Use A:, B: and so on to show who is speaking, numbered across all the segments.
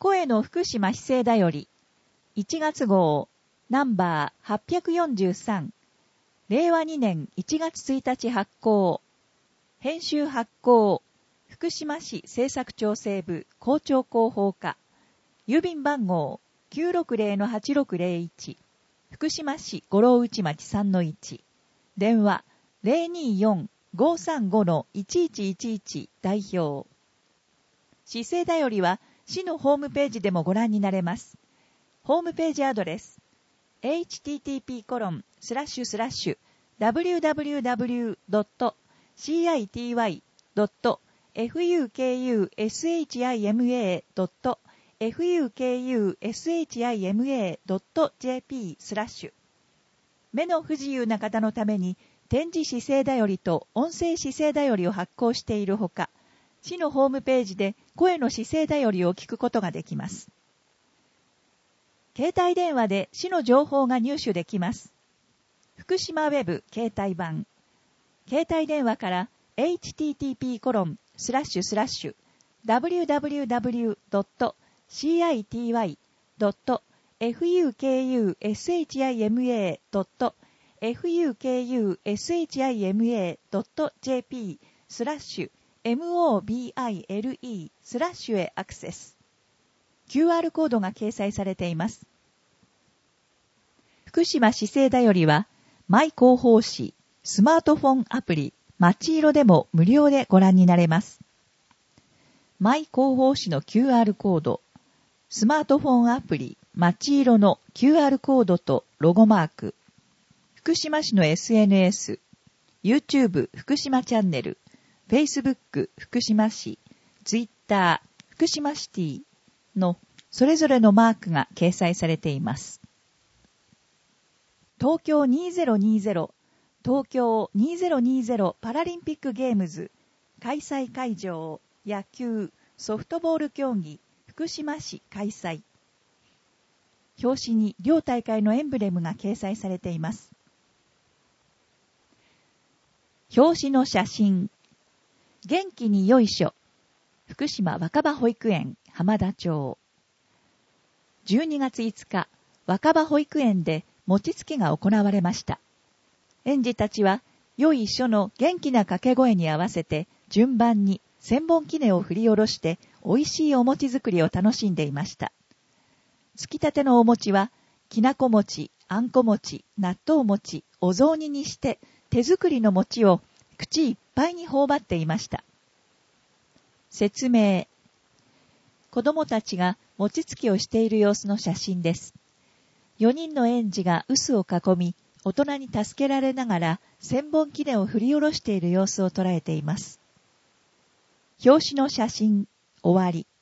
A: 声の福島市政だより、1月号、ナンバー843、令和2年1月1日発行、編集発行、福島市政策調整部校長広報課、郵便番号 960-8601、福島市五郎内町 3-1、電話 024-535-1111 代表。市政だよりは市のホームページでもご覧になれます。ホームページアドレス http://www.city.fukushima.jp/ 目の不自由な方のために点字市政だよりと音声市政だよりを発行しているほか、市のホームページで声の市政だよりを聞くことができます。携帯電話で市の情報が入手できます。福島ウェブ携帯版。携帯電話から http://www.city.fukushima.jp/mobile/へアクセス。QR コードが掲載されています。福島市政だよりは、マイ広報誌、スマートフォンアプリ、まちいろでも無料でご覧になれます。マイ広報誌の QR コード、スマートフォンアプリ、まちいろの QR コードとロゴマーク、福島市の SNS、YouTube 福島チャンネル、Facebook 福島市、Twitter 福島シティのそれぞれのマークが掲載されています。東京2020東京2020パラリンピックゲームズ開催会場野球ソフトボール競技福島市開催。表紙に両大会のエンブレムが掲載されています。表紙の写真。元気によいしょ。福島若葉保育園浜田町。12月5日、若葉保育園で餅つきが行われました。園児たちは、よいしょの元気な掛け声に合わせて、順番に千本杵を振り下ろして、美味しいお餅作りを楽しんでいました。つきたてのお餅は、きなこ餅、あんこ餅、納豆餅、お雑煮にして、手作りの餅を口いっぱいに頬張っていました。説明。子供たちが餅つきをしている様子の写真です。4人の園児が臼を囲み、大人に助けられながら千本杵を振り下ろしている様子を捉えています。表紙の写真、終わり。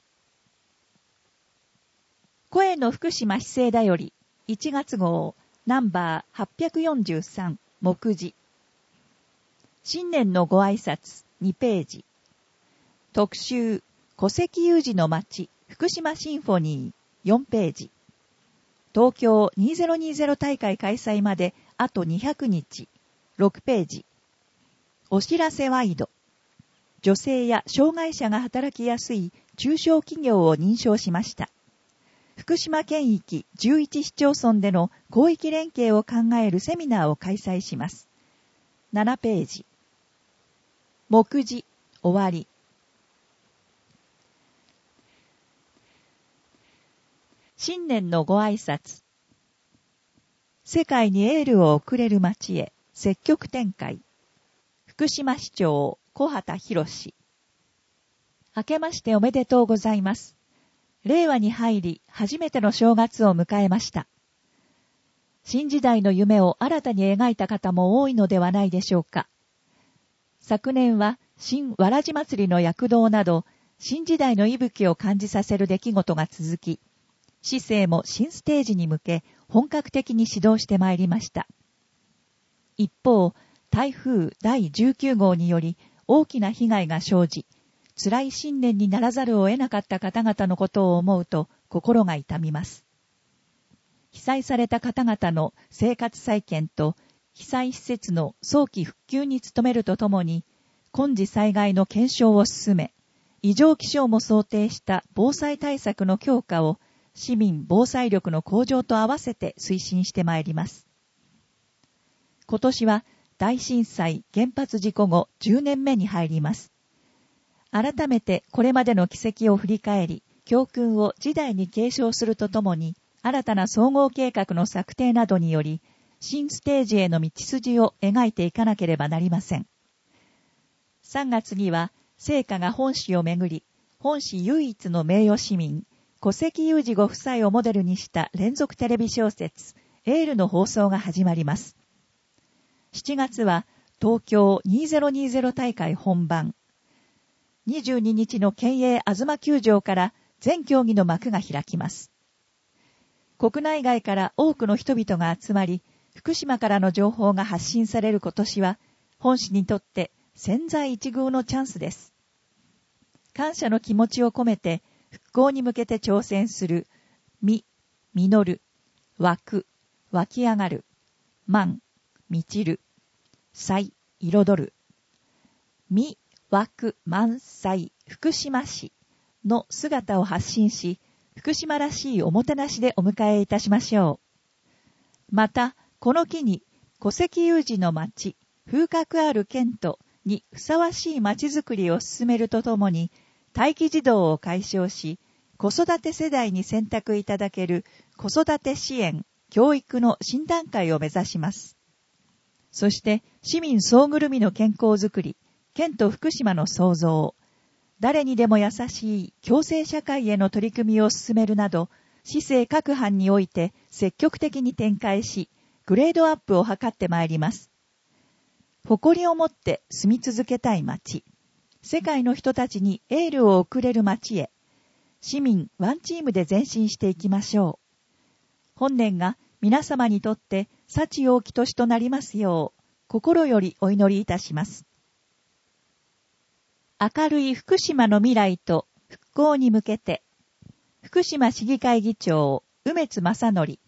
A: 声の福島市政だより、1月号、ナンバー843、目次。新年のご挨拶、2ページ。特集、戸籍有事の町、福島シンフォニー、4ページ。東京2020大会開催まであと200日、6ページ。お知らせワイド。女性や障害者が働きやすい中小企業を認証しました。福島県域11市町村での広域連携を考えるセミナーを開催します。7ページ。目次、終わり。新年のご挨拶。世界にエールを送れる街へ積極展開。福島市長小畑博士。明けましておめでとうございます。令和に入り初めての正月を迎えました。新時代の夢を新たに描いた方も多いのではないでしょうか。昨年は新わらじ祭りの躍動など新時代の息吹を感じさせる出来事が続き、市政も新ステージに向け本格的に指導してまいりました。一方、台風第19号により大きな被害が生じ、辛い新年にならざるを得なかった方々のことを思うと心が痛みます。被災された方々の生活再建と被災施設の早期復旧に努めるとともに、今時災害の検証を進め、 異常気象も想定した防災対策の強化を市民防災力の向上と合わせて推進してまいります。今年は大震災原発事故後10年目に入ります。改めてこれまでの軌跡を振り返り、教訓を次代に継承するとともに、新たな総合計画の策定などにより、新ステージへの道筋を描いていかなければなりません。3月には、聖火が本市をめぐり、本市唯一の名誉市民、古関裕二ご夫妻をモデルにした連続テレビ小説、エールの放送が始まります。7月は、東京2020大会本番。22日の県営東球場から全競技の幕が開きます。国内外から多くの人々が集まり、福島からの情報が発信される今年は、本市にとって千載一遇のチャンスです。感謝の気持ちを込めて、復興に向けて挑戦する、実る、湧く、湧き上がる、満、満ちる、彩、彩る、実、湧く、満載、福島市の姿を発信し、福島らしいおもてなしでお迎えいたしましょう。また、この機に、古関裕二の町、風格ある県都にふさわしい町づくりを進めるとともに、待機児童を解消し、子育て世代に選択いただける子育て支援、教育の新段階を目指します。そして、市民総ぐるみの健康づくり、県と福島の創造、誰にでも優しい共生社会への取り組みを進めるなど、市政各班において積極的に展開し、グレードアップを図ってまいります。誇りを持って住み続けたい町、世界の人たちにエールを送れる町へ、市民ワンチームで前進していきましょう。本年が皆様にとって幸多き年となりますよう、心よりお祈りいたします。明るい福島の未来と復興に向けて、福島市議会議長、梅津正則。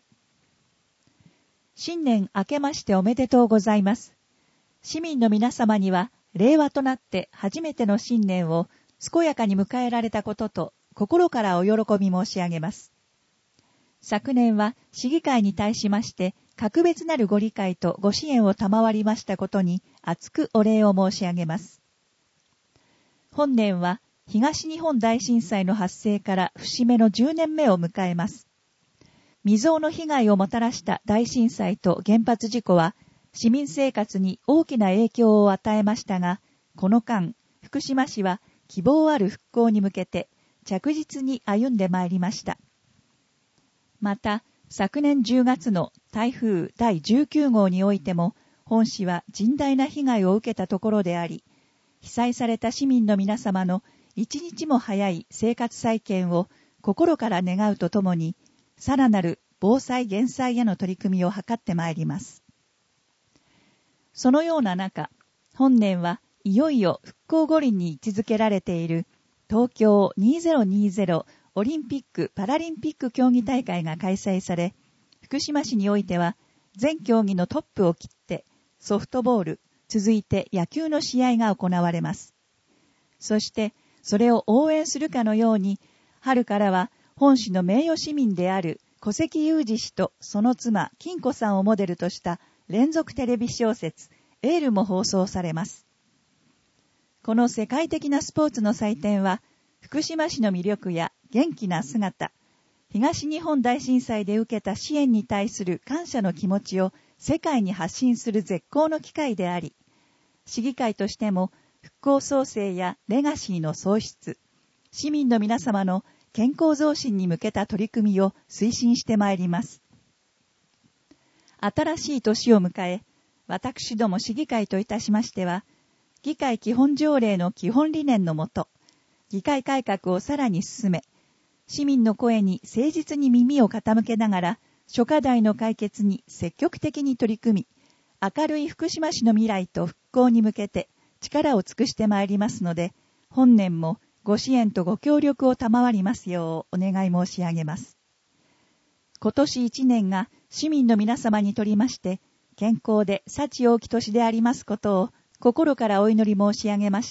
A: 新年明けましておめでとうございます。市民の皆様には、令和となって初めての新年を健やかに迎えられたことと、心からお喜び申し上げます。昨年は市議会に対しまして、格別なるご理解とご支援を賜りましたことに、厚くお礼を申し上げます。本年は東日本大震災の発生から節目の10年目を迎えます。未曾有の被害をもたらした大震災と原発事故は市民生活に大きな影響を与えましたが、この間、福島市は希望ある復興に向けて着実に歩んでまいりました。また、昨年10月の台風第19号においても、本市は甚大な被害を受けたところであり、被災された市民の皆様の一日も早い生活再建を心から願うとともに、さらなる防災減災への取り組みを図ってまいります。そのような中、本年はいよいよ復興五輪に位置づけられている東京2020オリンピック・パラリンピック競技大会が開催され、福島市においては全競技のトップを切ってソフトボール、続いて野球の試合が行われます。そして、それを応援するかのように、春からは本市の名誉市民である古関裕二氏とその妻、金子さんをモデルとした連続テレビ小説、エールも放送されます。この世界的なスポーツの祭典は、福島市の魅力や元気な姿、東日本大震災で受けた支援に対する感謝の気持ちを世界に発信する絶好の機会であり、市議会としても復興創生やレガシーの創出、市民の皆様の健康増進に向けた取り組みを推進してまいります。新しい年を迎え、私ども市議会といたしましては、議会基本条例の基本理念のもと、議会改革をさらに進め、市民の声に誠実に耳を傾けながら、諸課題の解決に積極的に取り組み、明るい福島市の未来と復興に向けて力を尽くしてまいりますので、本年もご支援とご協力を賜りますようお願い申し上げます。今年1年が市民の皆様にとりまして、健康で幸多き年でありますことを心からお祈り申し上げまして、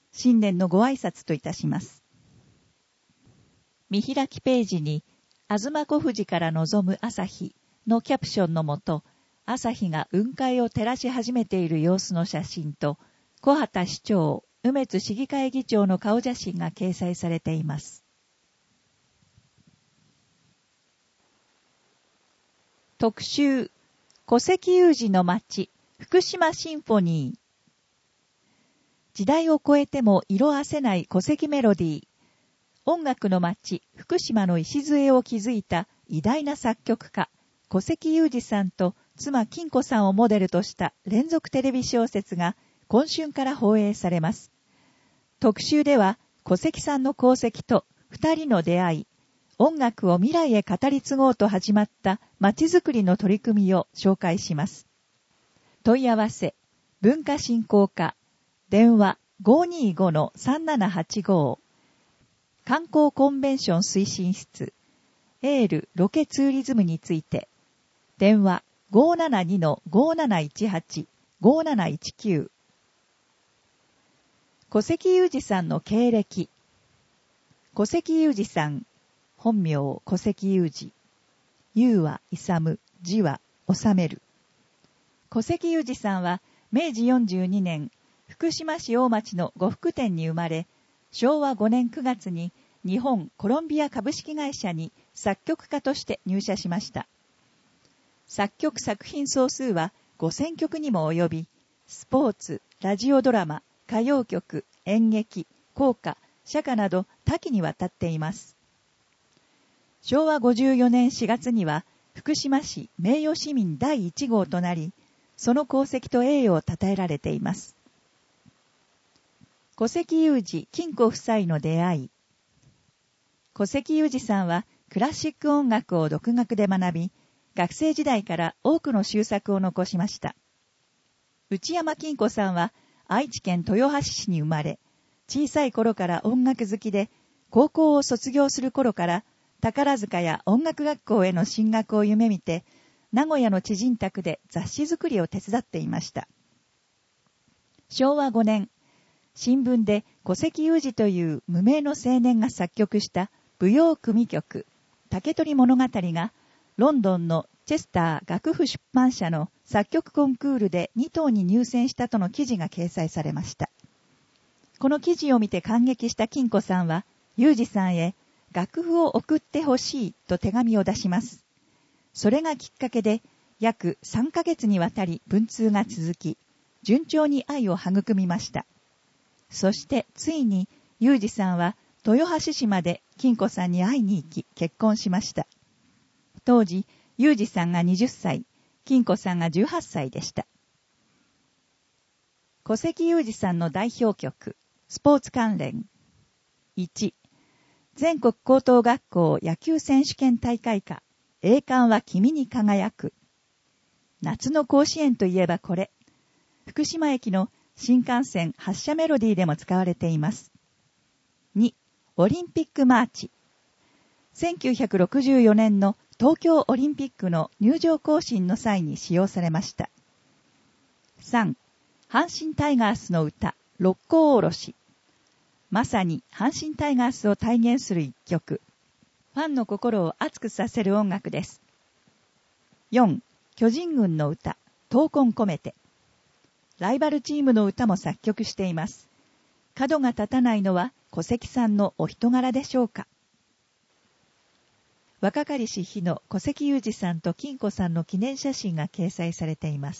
A: 新年のご挨拶といたします。見開きページに、東小富士から望む朝日のキャプションのもと、朝日が雲海を照らし始めている様子の写真と、小畑市長、梅津市議会議長の顔写真が掲載されています。特集、古関有事の町、福島シンフォニー。時代を超えても色褪せない古関メロディー。音楽の町、福島の礎を築いた偉大な作曲家、古関有二さんと妻金子さんをモデルとした連続テレビ小説が今春から放映されます。特集では、古関さんの功績と二人の出会い、音楽を未来へ語り継ごうと始まった町づくりの取り組みを紹介します。問い合わせ、文化振興課、電話 525-3785、観光コンベンション推進室、エールロケツーリズムについて、電話 572-5718、5719。古関有二さんの経歴。古関有二さん、本名古関有二。有は勇、字は治める。古関有二さんは明治42年、福島市大町の呉服店に生まれ、昭和5年9月に日本コロンビア株式会社に作曲家として入社しました。作曲作品総数は5000曲にも及び、スポーツ、ラジオドラマ、歌謡曲、演劇、校歌、社歌など多岐にわたっています。昭和54年4月には福島市名誉市民第1号となり、その功績と栄誉を称えられています。古関有二、金子夫妻の出会い。古関有二さんはクラシック音楽を独学で学び、学生時代から多くの習作を残しました。内山金子さんは愛知県豊橋市に生まれ、小さい頃から音楽好きで、高校を卒業する頃から宝塚や音楽学校への進学を夢見て、名古屋の知人宅で雑誌作りを手伝っていました。昭和5年、新聞で古関有二という無名の青年が作曲した舞踊組曲、竹取物語が、ロンドンのチェスター楽譜出版社の作曲コンクールで2等に入選したとの記事が掲載されました。この記事を見て感激した金子さんは、有二さんへ楽譜を送ってほしいと手紙を出します。それがきっかけで、約3ヶ月にわたり文通が続き、順調に愛を育みました。そしてついに有二さんは豊橋市まで金子さんに会いに行き結婚しました。当時、有二さんが20歳、金子さんが18歳でした。古関有二さんの代表曲、スポーツ関連。1、全国高等学校野球選手権大会歌、栄冠は君に輝く。夏の甲子園といえばこれ。福島駅の新幹線発車メロディーでも使われています。2、オリンピックマーチ。1964年の東京オリンピックの入場行進の際に使用されました。3、阪神タイガースの歌、六甲おろし。まさに阪神タイガースを体現する一曲。ファンの心を熱くさせる音楽です。4、巨人軍の歌、闘魂込めて。ライバルチームの歌も作曲しています。角が立たないのは古関さんのお人柄でしょうか。若かりし日の古関有二さんと金子さんの記念写真が掲載されています。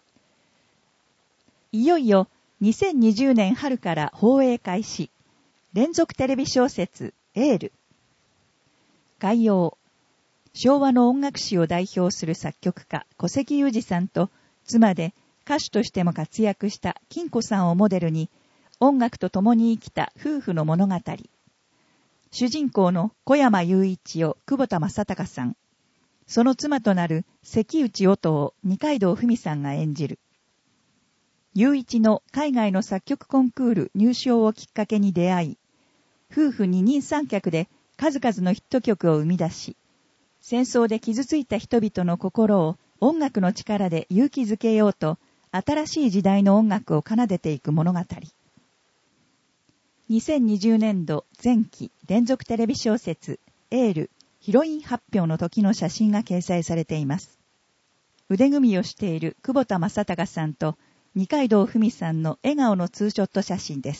A: いよいよ2020年春から放映開始。連続テレビ小説エール。概要。昭和の音楽史を代表する作曲家古関有二さんと妻で歌手としても活躍した金子さんをモデルに音楽と共に生きた夫婦の物語。主人公の小山雄一を久保田正孝さん、その妻となる関内音を二階堂ふみさんが演じる。雄一の海外の作曲コンクール入賞をきっかけに出会い、夫婦二人三脚で数々のヒット曲を生み出し、戦争で傷ついた人々の心を音楽の力で勇気づけようと、新しい時代の音楽を奏でていく物語。 2020年度前期連続テレビ小説エールヒロイン発表の時の写真が掲載されています。腕組みをしている久保田正孝さんと二階堂ふみさんの笑顔のツーショット写真です。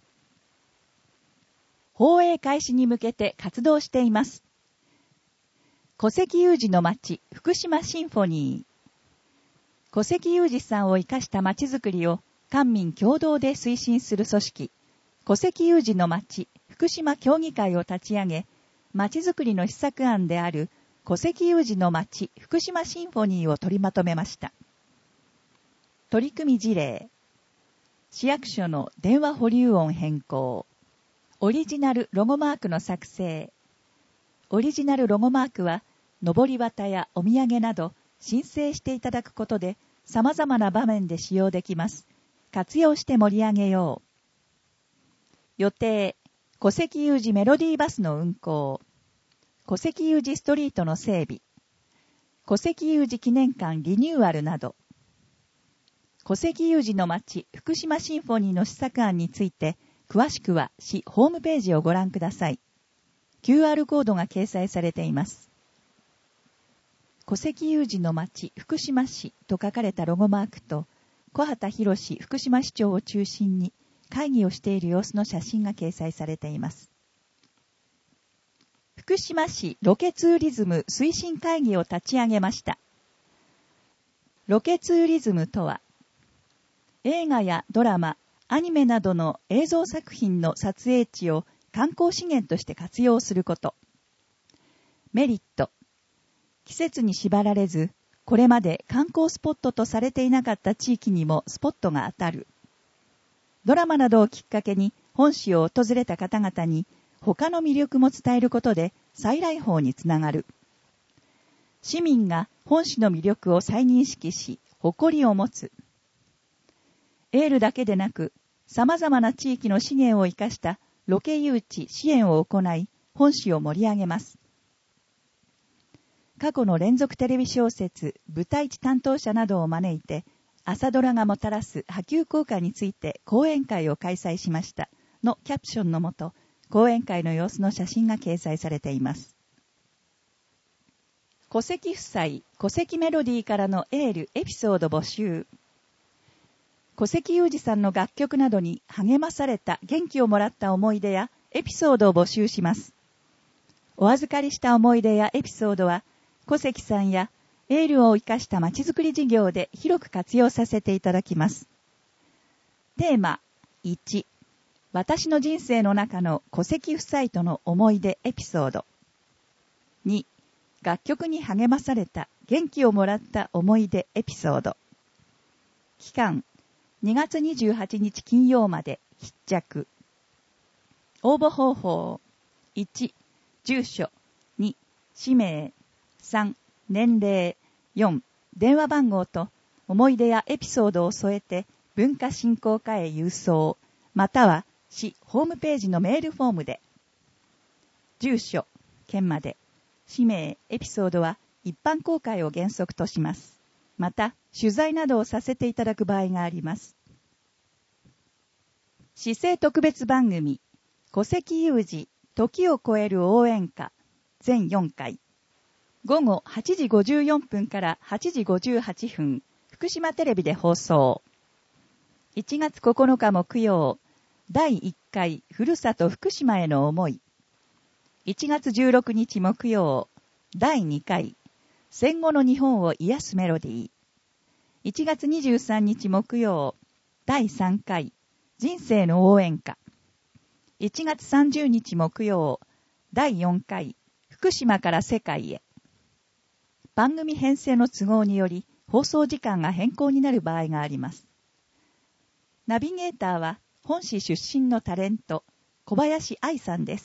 A: 放映開始に向けて活動しています。古関裕二の町福島シンフォニー。古関裕二さんを生かした町づくりを官民共同で推進する組織、古関裕二の町福島協議会を立ち上げ、町づくりの施策案である古関裕二の町福島シンフォニーを取りまとめました。取り組み事例、市役所の電話保留音変更、オリジナルロゴマークの作成。オリジナルロゴマークは、上り旗やお土産など申請していただくことで様々な場面で使用できます。活用して盛り上げよう。予定、古関裕二メロディーバスの運行、古関裕二ストリートの整備、古関裕二記念館リニューアルなど、古関裕二の町福島シンフォニーの施策案について、詳しくは市ホームページをご覧ください。QR コードが掲載されています。古関裕二の町福島市と書かれたロゴマークと、小畑博福島市長を中心に会議をしている様子の写真が掲載されています。福島市ロケツーリズム推進会議を立ち上げました。ロケツーリズムとは、映画やドラマ、アニメなどの映像作品の撮影地を観光資源として活用すること。メリット。季節に縛られず、これまで観光スポットとされていなかった地域にもスポットが当たる。ドラマなどをきっかけに本市を訪れた方々に他の魅力も伝えることで再来訪につながる。市民が本市の魅力を再認識し、誇りを持つ。エールだけでなく、様々な地域の資源を生かしたロケ誘致支援を行い、本市を盛り上げます。過去の連続テレビ小説、舞台地担当者などを招いて、朝ドラがもたらす波及効果について講演会を開催しましたのキャプションのもと、講演会の様子の写真が掲載されています。古関夫妻、古関メロディーからのエール、エピソード募集。古関裕二さんの楽曲などに励まされた元気をもらった思い出やエピソードを募集します。お預かりした思い出やエピソードは、古関さんやエールを生かしたまちづくり事業で広く活用させていただきます。テーマ1、私の人生の中の古関夫妻との思い出エピソード。2、楽曲に励まされた元気をもらった思い出エピソード。期間2月28日金曜まで必着。応募方法1、住所2、氏名3、年齢4、電話番号と思い出やエピソードを添えて文化振興課へ郵送、または市ホームページのメールフォームで。住所、県まで。氏名、エピソードは一般公開を原則とします。また、取材などをさせていただく場合があります。市政特別番組、古関裕二、時を超える応援歌、全4回。午後8時54分から8時58分、福島テレビで放送。1月9日木曜、第1回ふるさと福島への思い。1月16日木曜、第2回戦後の日本を癒すメロディー。1月23日木曜、第3回人生の応援歌。1月30日木曜、第4回福島から世界へ。番組編成の都合により放送時間が変更になる場合があります。ナビゲーターは本市出身のタレント小林愛さんです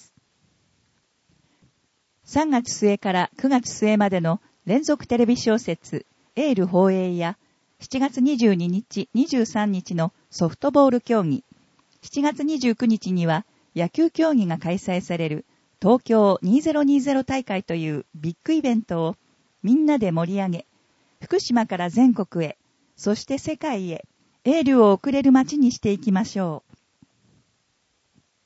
A: 。3月末から9月末までの連続テレビ小説エール放映や7月22日23日のソフトボール競技、7月29日には野球競技が開催される東京2020大会というビッグイベントをみんなで盛り上げ、福島から全国へ、そして世界へ、エールを送れる街にしていきましょう。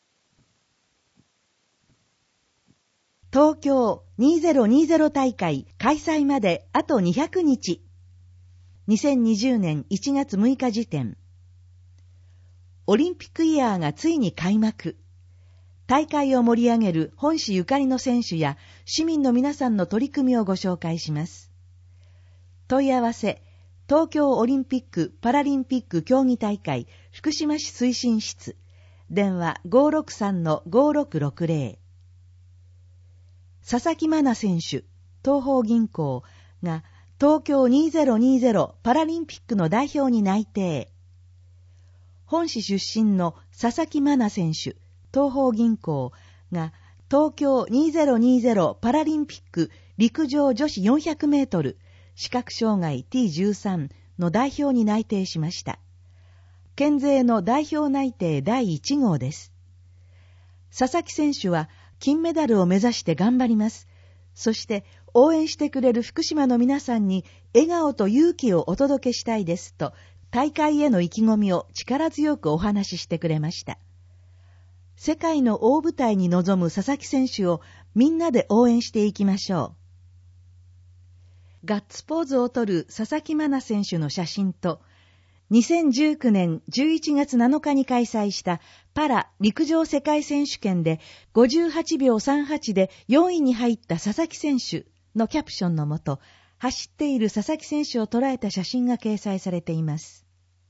B: 東京2020大会開催まであと200日。2020年1月6日時点。オリンピックイヤーがついに開幕。大会を盛り上げる本市ゆかりの選手や市民の皆さんの取り組みをご紹介します。問い合わせ、東京オリンピック・パラリンピック競技大会福島市推進室。電話 563-5660。佐々木真菜選手、東邦銀行が東京2020パラリンピックの代表に内定。本市出身の佐々木真菜選手、東邦銀行が東京2020パラリンピック陸上女子400メートル視覚障害 T13 の代表に内定しました。県勢の代表内定第1号です。佐々木選手は金メダルを目指して頑張ります。そして応援してくれる福島の皆さんに笑顔と勇気をお届けしたいですと、大会への意気込みを力強くお話ししてくれました。世界の大舞台に臨む佐々木選手をみんなで応援していきましょう。ガッツポーズを取る佐々木真菜選手の写真と、2019年11月7日に開催したパラ陸上世界選手権で58秒38で4位に入った佐々木選手のキャプションのもと、走っている佐々木選手を捉えた写真が掲載されています。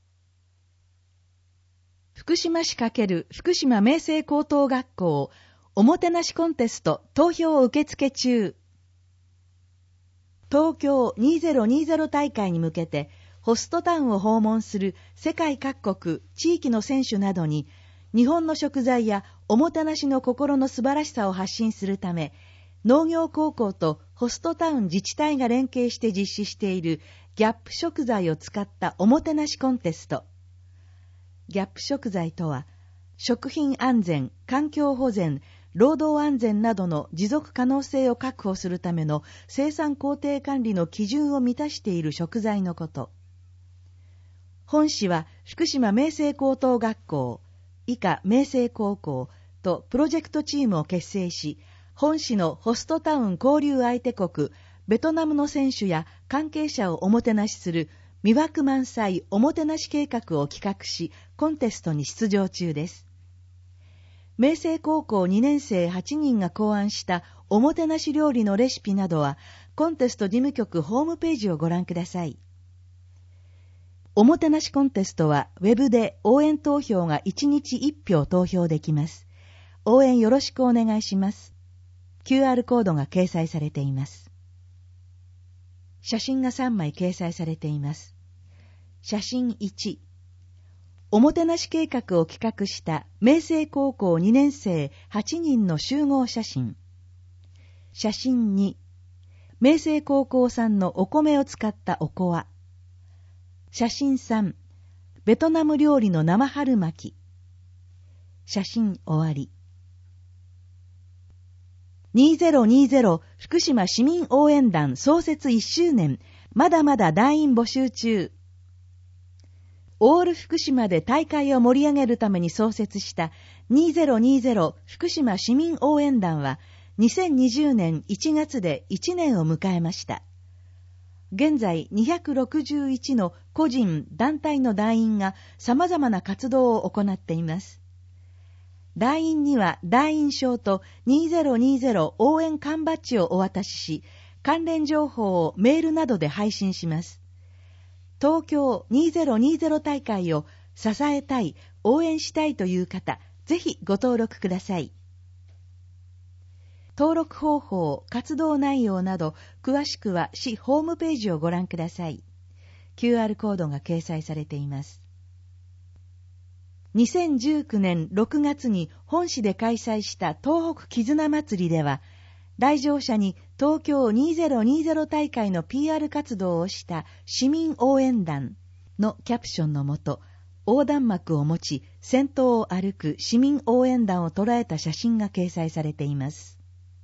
B: 福島市×福島明星高等学校おもてなしコンテスト投票受付中。東京2020大会に向けてホストタウンを訪問する世界各国、地域の選手などに日本の食材やおもてなしの心の素晴らしさを発信するため、農業高校とホストタウン自治体が連携して実施しているギャップ食材を使ったおもてなしコンテスト。ギャップ食材とは、食品安全、環境保全、労働安全などの持続可能性を確保するための生産工程管理の基準を満たしている食材のこと。本市は福島明星高等学校、以下明星高校とプロジェクトチームを結成し、本市のホストタウン交流相手国、ベトナムの選手や関係者をおもてなしする魅惑満載おもてなし計画を企画し、コンテストに出場中です。明星高校2年生8人が考案したおもてなし料理のレシピなどは、コンテスト事務局ホームページをご覧ください。おもてなしコンテストは、ウェブで応援投票が1日1票投票できます。応援よろしくお願いします。QR コードが掲載されています。写真が3枚掲載されています。写真1、おもてなし計画を企画した明星高校2年生8人の集合写真。写真2、明星高校産のお米を使ったおこわ。写真3、ベトナム料理の生春巻き。写真終わり。2020福島市民応援団創設1周年、まだまだ団員募集中。オール福島で大会を盛り上げるために創設した2020福島市民応援団は2020年1月で1年を迎えました。現在261の個人・団体の団員が様々な活動を行っています。団員には団員証と2020応援缶バッジをお渡しし、関連情報をメールなどで配信します。東京2020大会を支えたい、応援したいという方、ぜひご登録ください。登録方法、活動内容など、詳しくは市ホームページをご覧ください。QR コードが掲載されています。2019年6月に本市で開催した東北絆祭りでは、来場者に東京2020大会の PR 活動をした市民応援団のキャプションのもと、横断幕を持ち先頭を歩く市民応援団を捉えた写真が掲載されています。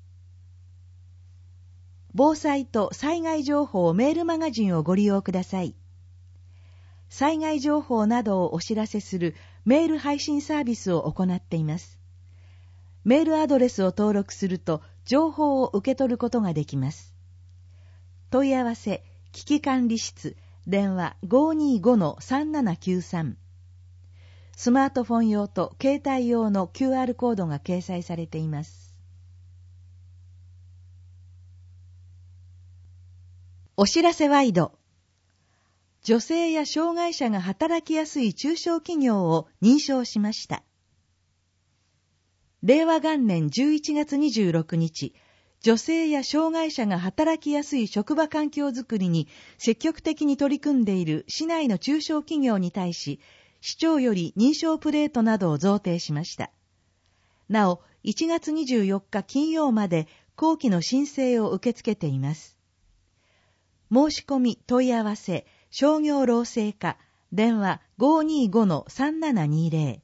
B: 防災と災害情報メールマガジンをご利用ください。災害情報などをお知らせするメール配信サービスを行っています。メールアドレスを登録すると情報を受け取ることができます。問い合わせ、危機管理室、電話 525-3793。スマートフォン用と携帯用の QR コードが掲載されています。お知らせワイド。女性や障害者が働きやすい中小企業を認証しました。令和元年11月26日、女性や障害者が働きやすい職場環境づくりに積極的に取り組んでいる市内の中小企業に対し、市長より認証プレートなどを贈呈しました。なお、1月24日金曜まで後期の申請を受け付けています。申し込み問い合わせ、商業労政課、電話 525-3720。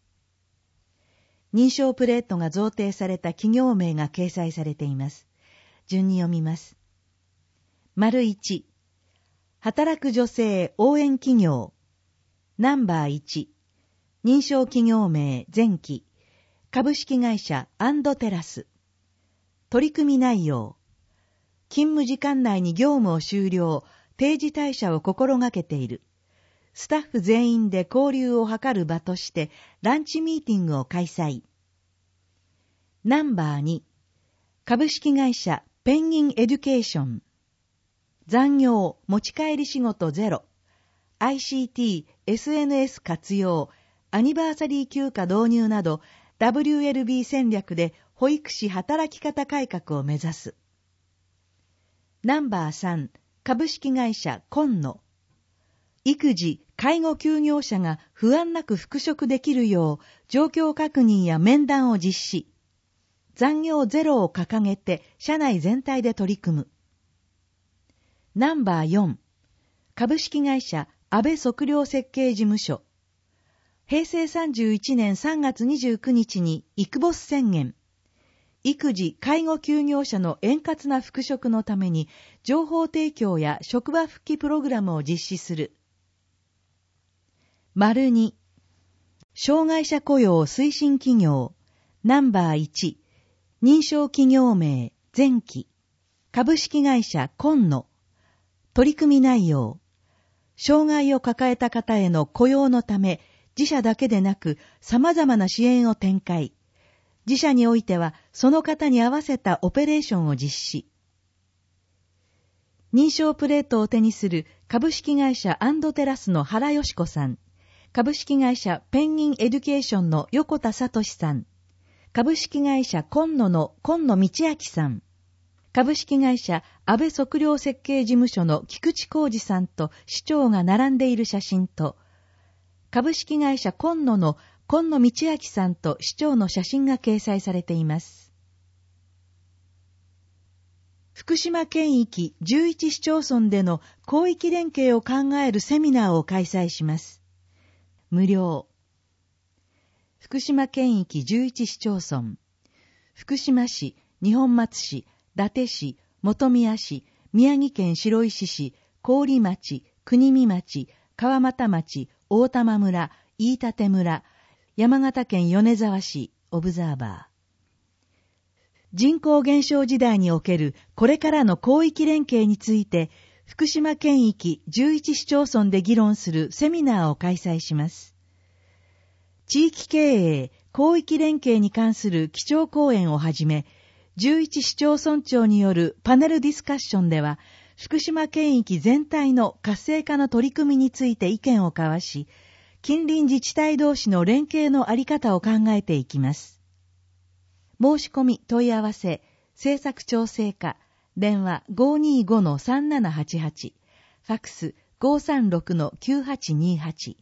B: 認証プレートが贈呈された企業名が掲載されています。順に読みます。丸1、働く女性応援企業。ナンバー1、認証企業名前期、株式会社アンドテラス。取り組み内容。勤務時間内に業務を終了、定時退社を心がけている。スタッフ全員で交流を図る場としてランチミーティングを開催。ナンバー2、株式会社ペンギンエデュケーション。残業、持ち帰り仕事ゼロ。ICT、SNS 活用、アニバーサリー休暇導入など WLB 戦略で保育士働き方改革を目指す。ナンバー3、株式会社今野。育児・介護休業者が不安なく復職できるよう状況確認や面談を実施。残業ゼロを掲げて社内全体で取り組む。ナンバー4、株式会社安倍測量設計事務所。平成31年3月29日にイクボス宣言。育児・介護休業者の円滑な復職のために情報提供や職場復帰プログラムを実施する。丸2、障害者雇用推進企業。ナンバー1、認証企業名前期。株式会社今野。取り組み内容。障害を抱えた方への雇用のため、自社だけでなく様々な支援を展開。自社においてはその方に合わせたオペレーションを実施。認証プレートを手にする株式会社アンドテラスの原よし子さん。株式会社ペンギンエデュケーションの横田聡さん。株式会社今野の今野道明さん。株式会社安倍測量設計事務所の菊池浩二さんと市長が並んでいる写真と、株式会社今野の今野道明さんと市長の写真が掲載されています。福島県域11市町村での広域連携を考えるセミナーを開催します。無料。福島県域11市町村。福島市、二本松市、伊達市、本宮市、宮城県白石市、郡町、国見町、川俣町、大玉村、飯舘村、山形県米沢市、オブザーバー。人口減少時代におけるこれからの広域連携について、福島県域11市町村で議論するセミナーを開催します。地域経営、広域連携に関する基調講演をはじめ、11市町村長によるパネルディスカッションでは、福島県域全体の活性化の取り組みについて意見を交わし、近隣自治体同士の連携のあり方を考えていきます。申し込み問い合わせ、政策調整課、電話 525-3788、ファックス 536-9828。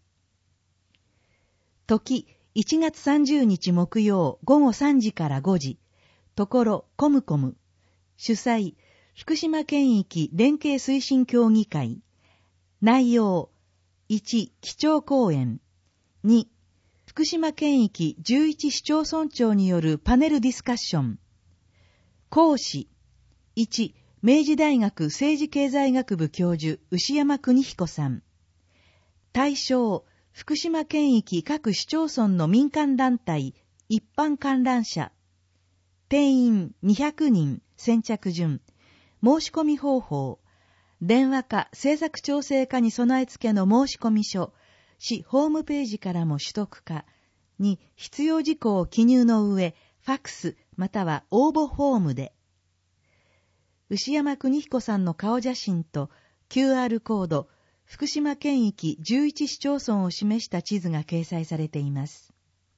B: 時、1月30日木曜午後3時から5時。ところ、コムコム。主催、福島県域連携推進協議会。内容、1、基調講演。2、福島県域11市町村長によるパネルディスカッション。講師、1、明治大学政治経済学部教授、牛山邦彦さん。対象、福島県域各市町村の民間団体、一般観覧者。 定員200人先着順、申し込み方法、電話か政策調整課に備え付けの申込書、市ホームページからも取得かに必要事項を記入の上、ファックスまたは応募フォームで、牛山邦彦さんの顔写真と QR コード、福島県域11市町村を示した地図が掲載されています。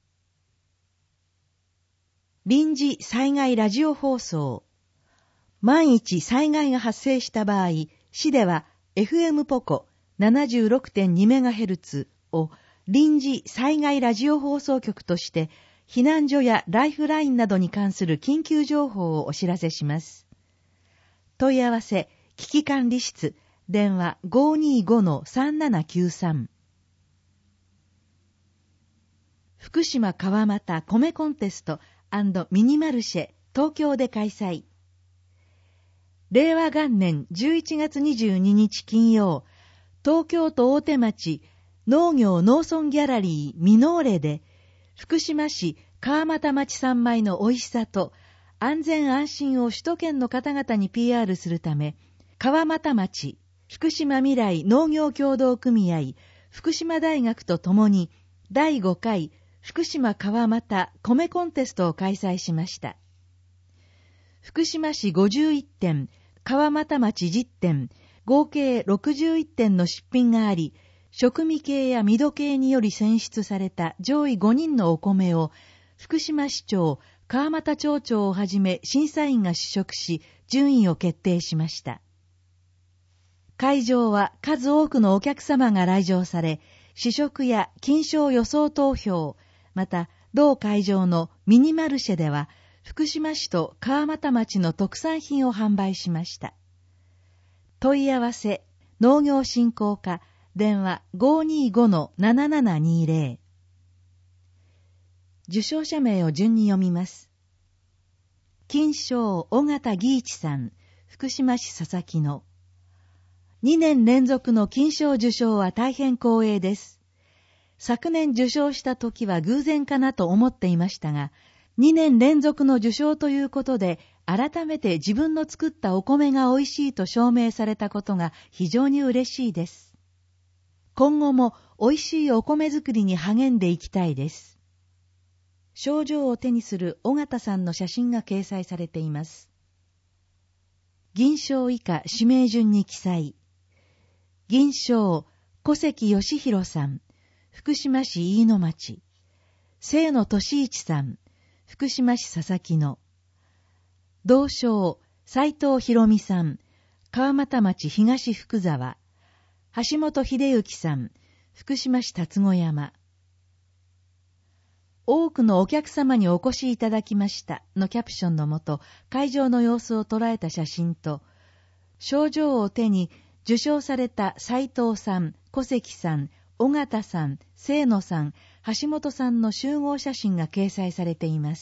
B: 臨時災害ラジオ放送。万一災害が発生した場合、市では FM ポコ 76.2MHz を臨時災害ラジオ放送局として、避難所やライフラインなどに関する緊急情報をお知らせします。問い合わせ、危機管理室、電話 525-3793。福島川俣米コンテスト&ミニマルシェ東京で開催。令和元年11月22日金曜、東京都大手町農業農村ギャラリーミノーレで、福島市川俣町産米の美味しさと安全安心を首都圏の方々に PR するため、川俣町福島未来農業協同組合福島大学とともに第5回福島川俣米コンテストを開催しました。福島市51点、川俣町10点、合計61点の出品があり、食味系や味度系により選出された上位5人のお米を、福島市長、川俣町長をはじめ審査員が試食し、順位を決定しました。会場は数多くのお客様が来場され、試食や金賞予想投票、また同会場のミニマルシェでは、福島市と川俣町の特産品を販売しました。問い合わせ、農業振興課、電話 525-7720。受賞者名を順に読みます。金賞尾形義一さん、福島市佐々木の。2年連続の金賞受賞は大変光栄です。昨年受賞した時は偶然かなと思っていましたが、2年連続の受賞ということで、改めて自分の作ったお米が美味しいと証明されたことが非常に嬉しいです。今後も美味しいお米作りに励んでいきたいです。賞状を手にする尾形さんの写真が掲載されています。銀賞以下指名順に記載。銀賞、小関義弘さん、福島市飯野町。清野俊一さん、福島市佐々木の。同賞、斉藤博美さん、川俣町東福沢。橋本秀幸さん、福島市辰子山。多くのお客様にお越しいただきましたのキャプションのもと、会場の様子を捉えた写真と、賞状を手に受賞された斉藤さん、小関さん、尾形さん、清野さん、橋本さんの集合写真が掲載されています。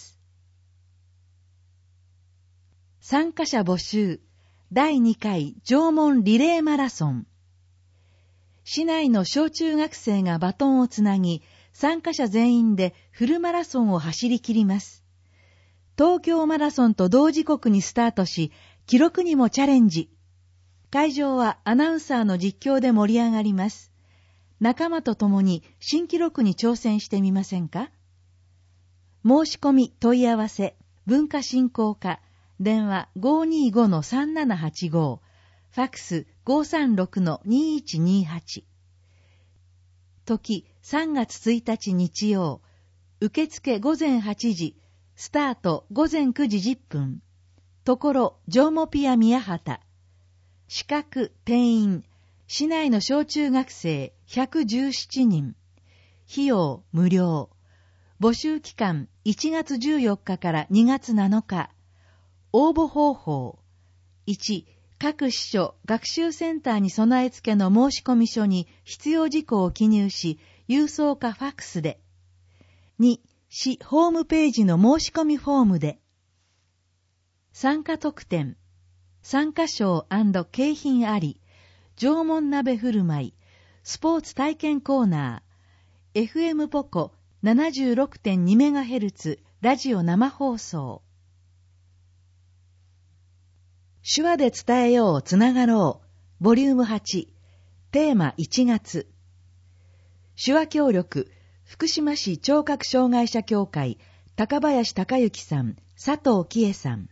B: 参加者募集、第2回縄文リレーマラソン。市内の小中学生がバトンをつなぎ、参加者全員でフルマラソンを走り切ります。東京マラソンと同時刻にスタートし、記録にもチャレンジ。会場はアナウンサーの実況で盛り上がります。仲間と共に新記録に挑戦してみませんか？申し込み問い合わせ、文化振興課、電話 525-3785、ファックス 536-2128。時3月1日日曜、受付午前8時、スタート午前9時10分。ところ、ジョーモピア宮畑。資格、定員、市内の小中学生117人。費用、無料。募集期間、1月14日から2月7日。応募方法。1、各市所、学習センターに備え付けの申込書に必要事項を記入し、郵送かファックスで。2、市ホームページの申し込みフォームで。参加特典。参加賞&景品あり。縄文鍋振る舞い。スポーツ体験コーナー。FM ポコ 76.2MHz ラジオ生放送。 手話で伝えようつながろうボリューム8テーマ1月手話協力福島市聴覚障害者協会高林孝之さん佐藤喜恵さん。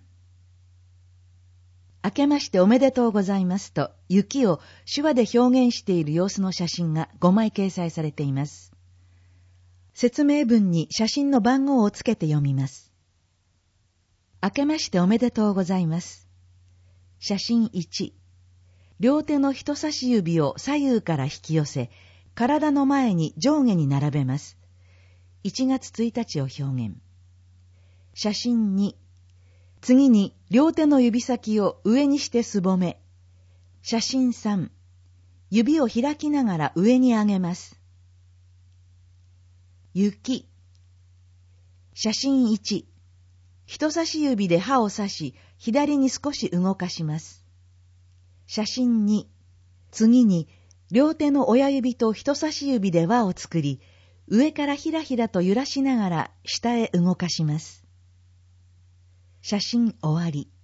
B: 明けましておめでとうございますと雪を手話で表現している様子の写真が5枚掲載されています。説明文に写真の番号をつけて読みます。明けましておめでとうございます。写真1、両手の人差し指を左右から引き寄せ、体の前に上下に並べます。1月1日を表現。写真2、次に両手の指先を上にしてすぼめ。写真3、指を開きながら上に上げます。雪。写真1、人差し指で刃を刺し、左に少し動かします。写真2、次に両手の親指と人差し指で輪を作り、上からひらひらと揺らしながら下へ動かします。写真終わり。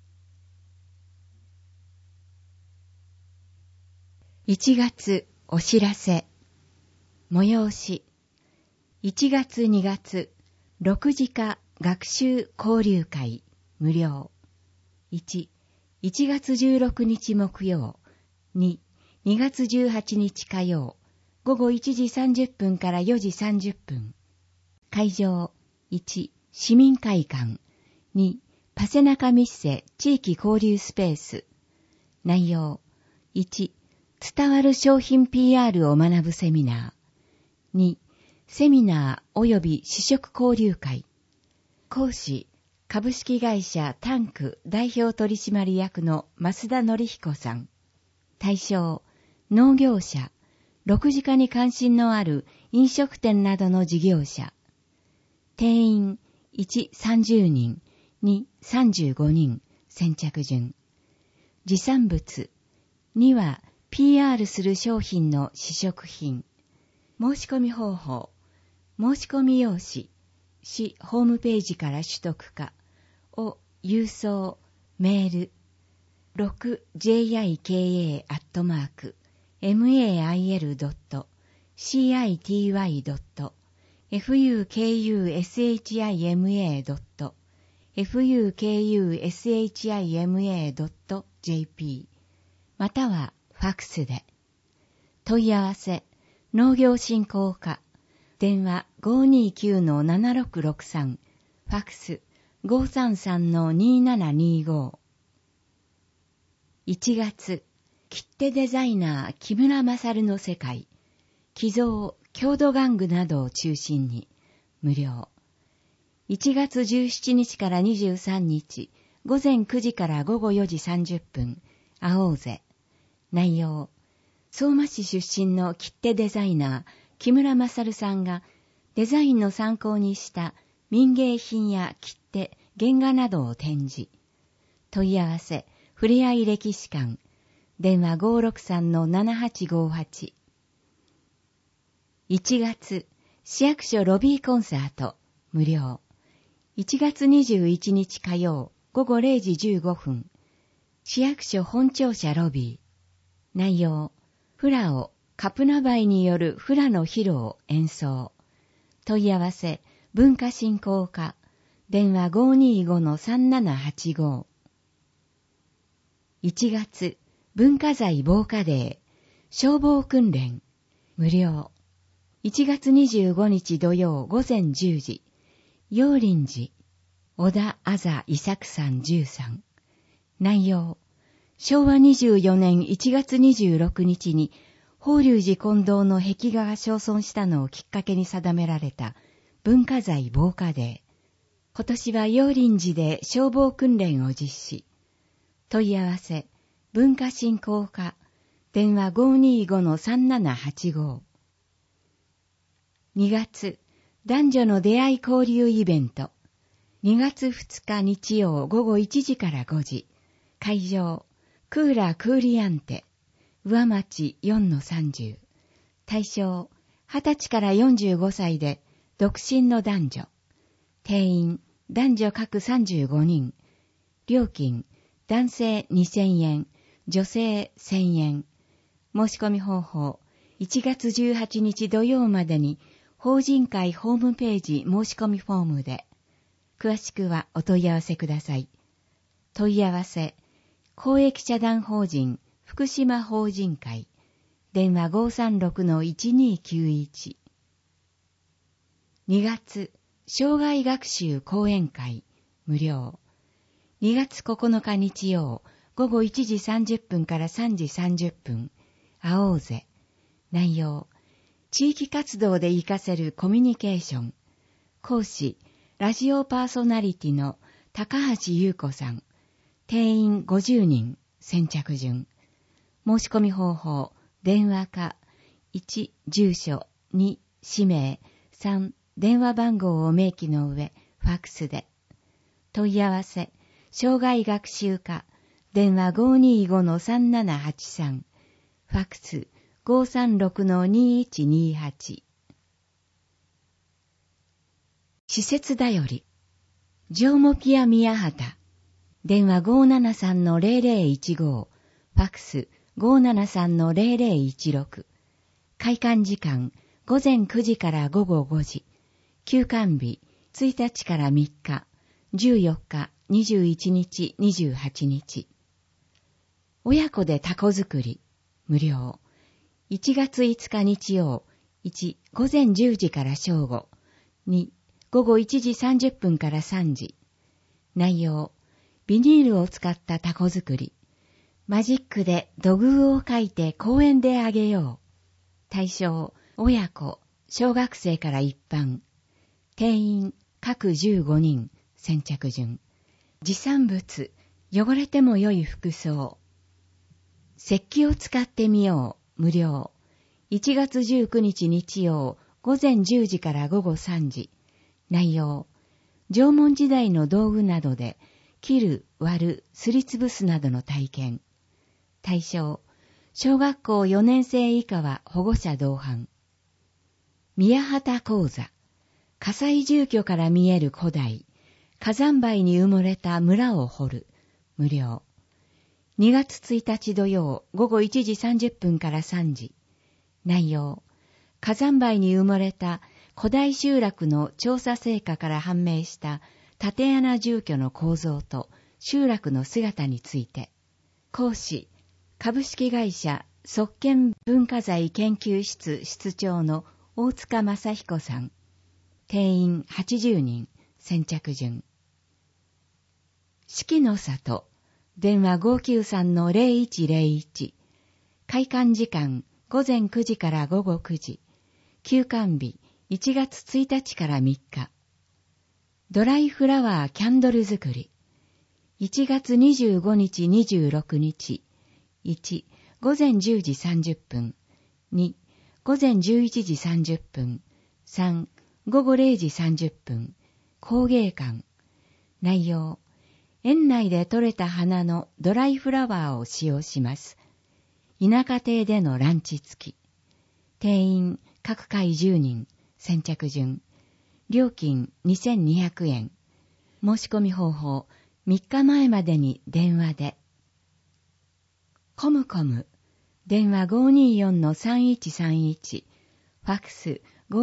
C: 1月お知らせ。催し。1月2月6時化学習交流会無料。1、1月16日木曜。2、2月18日火曜。午後1時30分から4時30分。会場。1、市民会館。2、パセナカミッセ地域交流スペース。内容。1、伝わる商品 PR を学ぶセミナー。2、セミナー及び試食交流会。講師、株式会社タンク代表取締役の増田則彦さん。対象、農業者、6時化に関心のある飲食店などの事業者。定員、1、30人、2、35人、先着順。持参物、2は PR する商品の試食品。申し込み方法、申し込み用紙、市ホームページから取得か、を郵送、メール、6JIKA@mail.city.fukushima.jp またはファックスで。問い合わせ、農業振興課、電話 529-7663、ファックス 533-2725。1月、切手デザイナー木村勝の世界、寄贈、郷土玩具などを中心に、無料。1月17日から23日、午前9時から午後4時30分、会おうぜ。内容、相馬市出身の切手デザイナー、木村勝さんが、デザインの参考にした民芸品や切手、原画などを展示。問い合わせ、ふれあい歴史館、電話 563-7858。1月、市役所ロビーコンサート、無料。1月21日火曜、午後0時15分。市役所本庁舎ロビー。内容、フラオ、カプナバイによるフラの披露、演奏。問い合わせ、文化振興課、電話 525-3785。1月、文化財防火デー、消防訓練、無料。1月25日土曜午前10時、陽林寺、小田あざ伊作さん13。内容、昭和24年1月26日に、法隆寺金堂の壁画が焼損したのをきっかけに定められた文化財防火デー。今年は陽林寺で消防訓練を実施。問い合わせ、文化振興課、電話 525-3785。2月、男女の出会い交流イベント。2月2日日曜午後1時から5時。会場、クーラクーリアンテ、上町 4-30。対象、20歳から45歳で、独身の男女。定員、男女各35人。料金、 男性2000円、女性1000円。申し込み方法、1月18日土曜までに法人会ホームページ申し込みフォームで、詳しくはお問い合わせください。問い合わせ、公益社団法人福島法人会、電話 536-1291。2月、障害学習講演会、無料。2月9日日曜、午後1時30分から3時30分、会おうぜ。内容、地域活動で活かせるコミュニケーション。講師、ラジオパーソナリティの高橋優子さん。定員50人、先着順。申し込み方法、電話か、1、住所、2、氏名、3、電話番号を明記の上、ファックスで。問い合わせ、障害学習課、電話 525-3783、ファックス 536-2128。施設だより、上木屋宮畑、電話 573-0015、ファックス 573-0016。開館時間、午前9時から午後5時。休館日、1日から3日、14日、21日、28日。親子でタコ作り、無料。1月5日日曜、1、午前10時から正午。2、午後1時30分から3時。内容、ビニールを使ったタコ作り。マジックで土偶を描いて公園であげよう。対象、親子、小学生から一般。定員、各15人、先着順。持参物、汚れても良い服装。石器を使ってみよう、無料。1月19日日曜、午前10時から午後3時。内容、縄文時代の道具などで、切る、割る、すりつぶすなどの体験。対象、小学校4年生以下は保護者同伴。宮畑講座、火災住居から見える古代、火山灰に埋もれた村を掘る、無料。2月1日土曜、午後1時30分から3時。内容、火山灰に埋もれた古代集落の調査成果から判明した竪穴住居の構造と集落の姿について。講師、株式会社側建文化財研究室室長の大塚正彦さん。定員80人、先着順。四季の里、電話 593-0101。開館時間、午前9時から午後9時。休館日、1月1日から3日。ドライフラワーキャンドル作り。1月25日26日。1、午前10時30分。2、午前11時30分。3、午後0時30分。工芸館。内容、園内で採れた花のドライフラワーを使用します。田舎亭でのランチ付き。定員、各回10人、先着順。料金2200円。申し込み方法、3日前までに電話で。コムコム、電話 524-3131。ファックス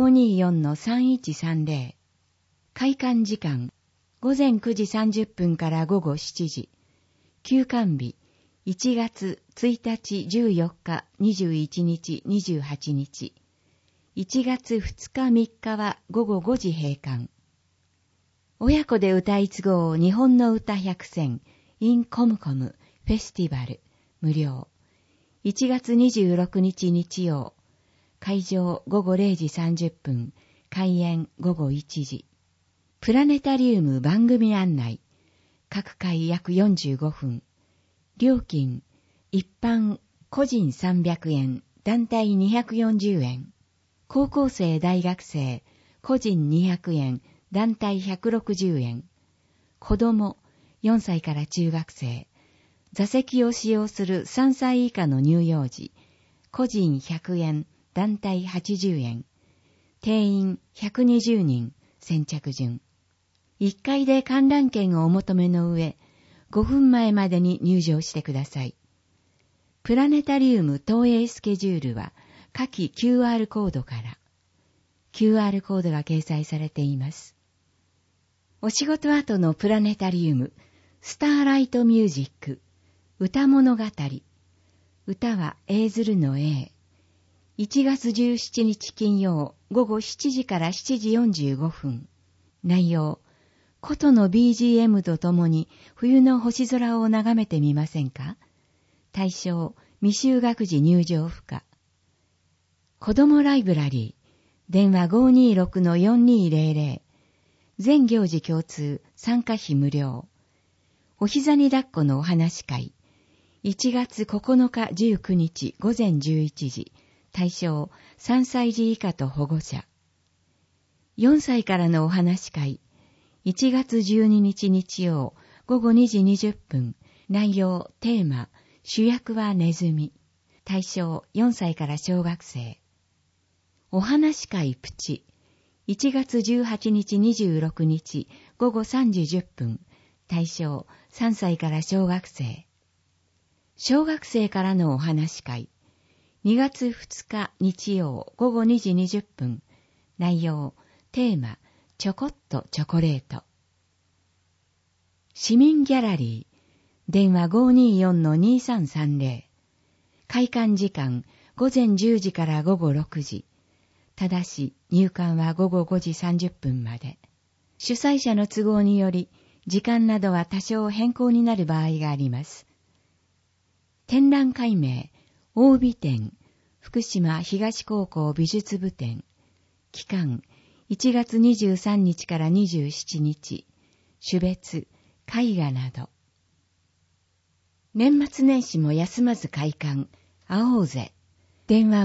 C: 524-3130。開館時間、午前9時30分から午後7時。休館日、1月1日14日21日28日。1月2日3日は午後5時閉館。親子で歌い継ごう日本の歌100選 in コムコムフェスティバル無料。1月26日日曜。会場午後0時30分。開演午後1時。プラネタリウム番組案内。各回約45分。料金、一般個人300円、団体240円。高校生大学生、個人200円、団体160円。子供、4歳から中学生。座席を使用する3歳以下の乳幼児。個人100円、団体80円。定員120人、先着順。1階で観覧券をお求めの上、 5分前までに入場してください。プラネタリウム投影スケジュールは下記 QR コードから。QR コードが掲載されています。お仕事後のプラネタリウム、スターライトミュージック、歌物語。歌は英鶴の A。1月17日金曜午後7時から7時45分。内容、琴の BGM とともに冬の星空を眺めてみませんか？対象、未就学児入場不可。子供ライブラリー、電話 526-4200。全行事共通、参加費無料。お膝に抱っこのお話会。1月9日19日午前11時。対象、3歳児以下と保護者。4歳からのお話会。1月12日日曜午後2時20分。内容、テーマ、主役はネズミ。対象、4歳から小学生。お話会プチ。1月18日26日午後3時10分。対象、3歳から小学生。小学生からのお話会。2月2日日曜午後2時20分。内容、テーマ、ちょこっとチョコレート。市民ギャラリー。電話 524-2330。開館時間、午前10時から午後6時。ただし、入館は午後5時30分まで。主催者の都合により、時間などは多少変更になる場合があります。展覧会名、大美展、福島東高校美術部展。期間、1月23日から27日。種別、絵画など。年末年始も休まず開館、会おうぜ。電話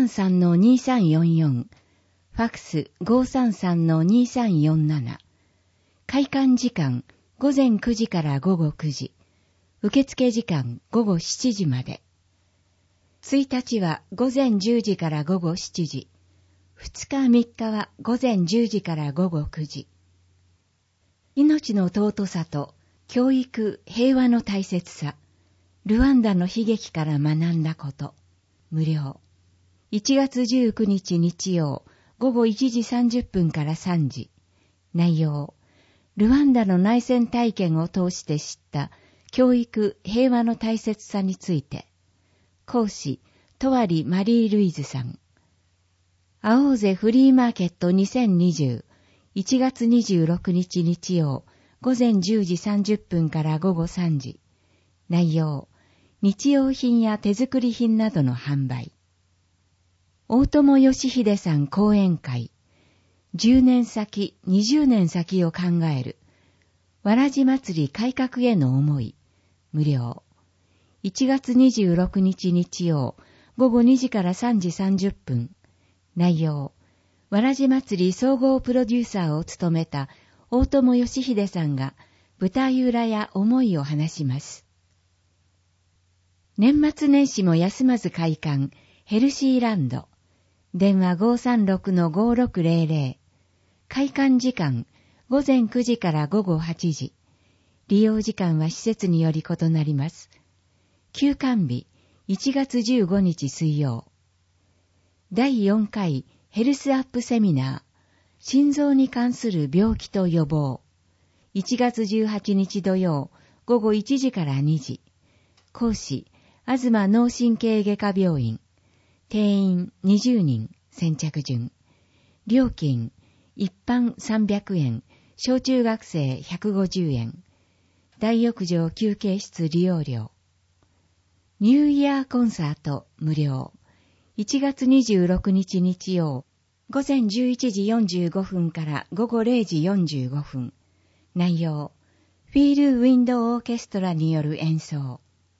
C: 533-2344。ファクス 533-2347。開館時間、午前9時から午後9時。受付時間、午後7時まで。1日は午前10時から午後7時。2日3日は午前10時から午後9時。命の尊さと教育、平和の大切さ。ルワンダの悲劇から学んだこと。無料。1月19日日曜、午後1時30分から3時。内容。ルワンダの内戦体験を通して知った教育、平和の大切さについて。講師、戸割マリー・ルイズさん。会おうぜフリーマーケット2020。1月26日日曜、午前10時30分から午後3時。内容。日用品や手作り品などの販売。大友義秀さん講演会。10年先、20年先を考える。わらじ祭り改革への思い。無料。1月26日日曜、午後2時から3時30分。内容。わらじ祭り総合プロデューサーを務めた大友義秀さんが舞台裏や思いを話します。年末年始も休まず開館、ヘルシーランド。電話 536-5600。開館時間、午前9時から午後8時。利用時間は施設により異なります。休館日、1月15日水曜。第4回ヘルスアップセミナー。心臓に関する病気と予防。1月18日土曜、午後1時から2時。講師、東脳神経外科病院。定員20人、先着順。料金、一般300円、小中学生150円。大浴場休憩室利用料。ニューイヤーコンサート無料。1月26日日曜、午前11時45分から午後0時45分。内容、フィールウィンドオーケストラによる演奏。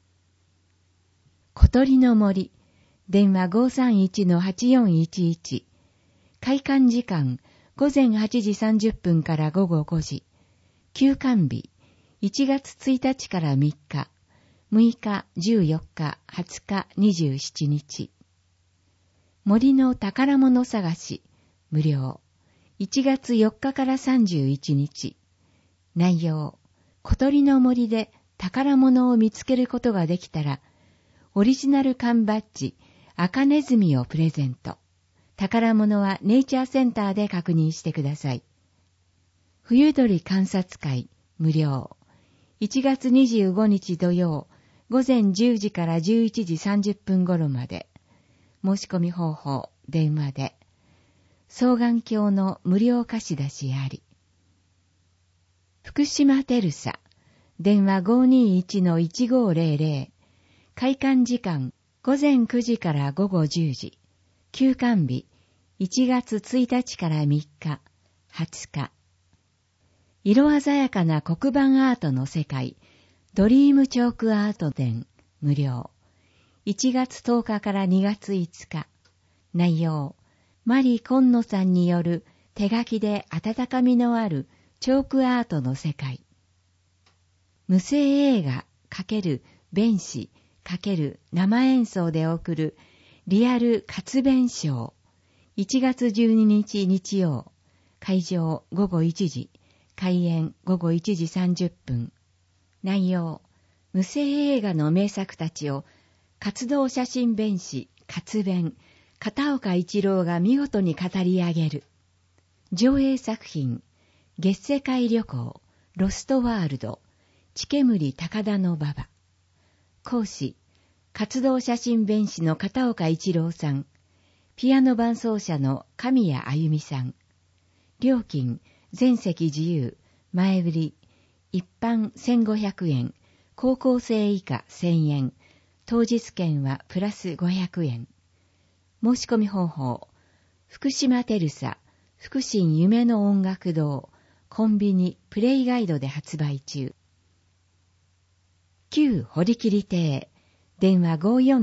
C: 小鳥の森。電話 531-8411。開館時間、午前8時30分から午後5時。休館日、1月1日から3日、6日、14日、20日、27日。森の宝物探し、無料。1月4日から31日。内容、小鳥の森で宝物を見つけることができたら、オリジナル缶バッジ、赤ネズミをプレゼント。宝物はネイチャーセンターで確認してください。冬鳥観察会、無料。1月25日土曜、午前10時から11時30分頃まで。申し込み方法、電話で。双眼鏡の無料貸し出しあり。福島テルサ、電話 521-1500。開館時間、午前9時から午後10時。休館日、1月1日から3日、20日。色鮮やかな黒板アートの世界、ドリームチョークアート展、無料。1月10日から2月5日。内容、マリ・コンノさんによる手書きで温かみのあるチョークアートの世界。無声映画×弁士×生演奏で送るリアル活弁ショー。1月12日日曜。会場午後1時。開演午後1時30分。内容、無声映画の名作たちを活動写真弁士活弁片岡一郎が見事に語り上げる。上映作品、月世界旅行、ロストワールド、血煙高田の馬場。講師、活動写真弁士の片岡一郎さん、ピアノ伴奏者の神谷あゆみさん。料金、全席自由、前売り、一般1500円、高校生以下1000円、当日券はプラス500円。申し込み方法、福島テルサ、福神夢の音楽堂、コンビニプレイガイドで発売中。旧堀切亭、電話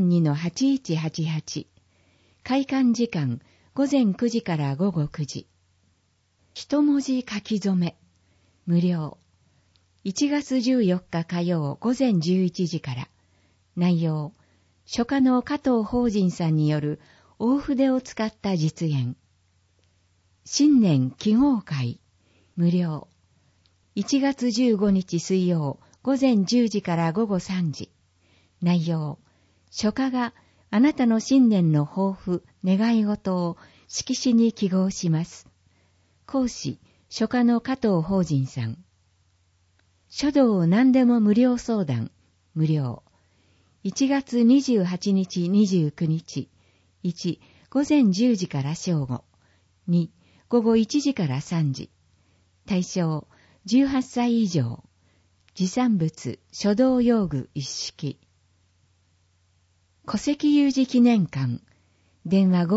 C: 542-8188。開館時間、午前9時から午後9時。一文字書き初め、無料。1月14日火曜午前11時から。内容、書家の加藤法人さんによる大筆を使った実演。新年記号会、無料。1月15日水曜午前10時から午後3時。内容、書家があなたの新年の抱負、願い事を色紙に記号します。講師、書家の加藤法人さん。書道何でも無料相談、無料。1月28日29日。1、午前10時から正午。2、午後1時から3時。対象、18歳以上。持参物、書道用具一式。戸籍有事記念館。電話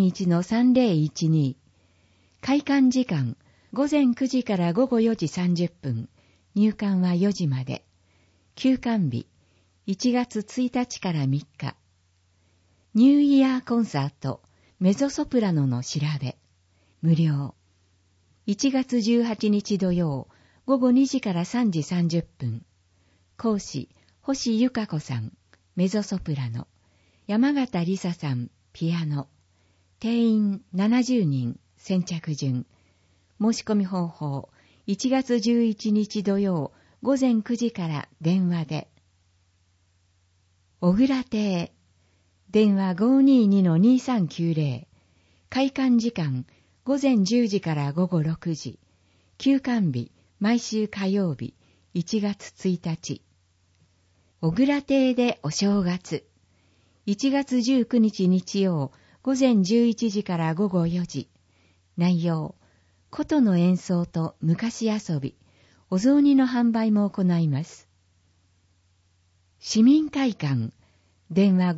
C: 531-3012。開館時間、午前9時から午後4時30分。入館は4時まで。休館日、1月1日から3日。ニューイヤーコンサート、メゾソプラノの調べ。無料。1月18日土曜、午後2時から3時30分。講師、星由香子さん、メゾソプラノ。山形里沙さん、ピアノ。定員70人、先着順。申し込み方法、1月11日土曜、午前9時から電話で。小倉亭。電話 522-2390。開館時間、午前10時から午後6時。休館日、毎週火曜日、1月1日。小倉亭でお正月。1月19日日曜、午前11時から午後4時。内容、琴の演奏と昔遊び、お雑煮の販売も行います。市民会館、電話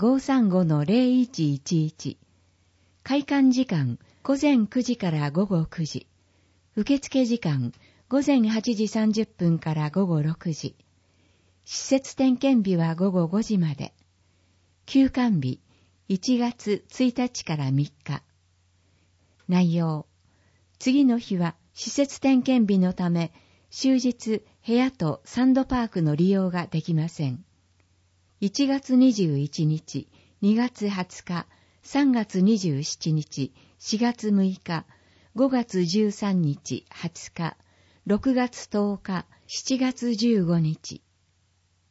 C: 535-0111。開館時間、午前9時から午後9時。受付時間、午前8時30分から午後6時。施設点検日は午後5時まで。休館日、1月1日から3日。内容、次の日は施設点検日のため、終日部屋とサンドパークの利用ができません。1月21日、2月20日、3月27日、4月6日、5月13日、20日、6月10日、7月15日。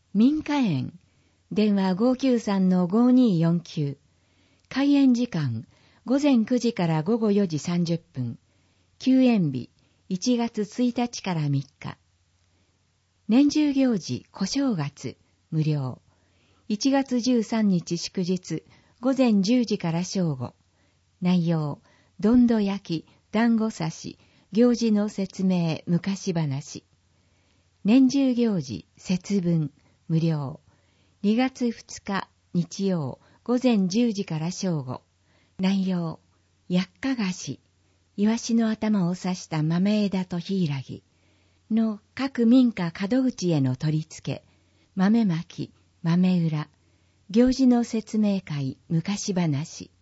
C: 民家園、電話 593-5249。開園時間、午前9時から午後4時30分。休園日、1月1日から3日。年中行事、小正月、無料。1月13日祝日、午前10時から正午。内容、どんど焼き、団子刺し、行事の説明、昔話。年中行事、節分、無料。2月2日、日曜、午前10時から正午。内容、薬家菓子、イワシの頭を刺した豆枝とヒイラギの各民家門口への取り付け、豆まき、豆裏、行事の説明会、昔話。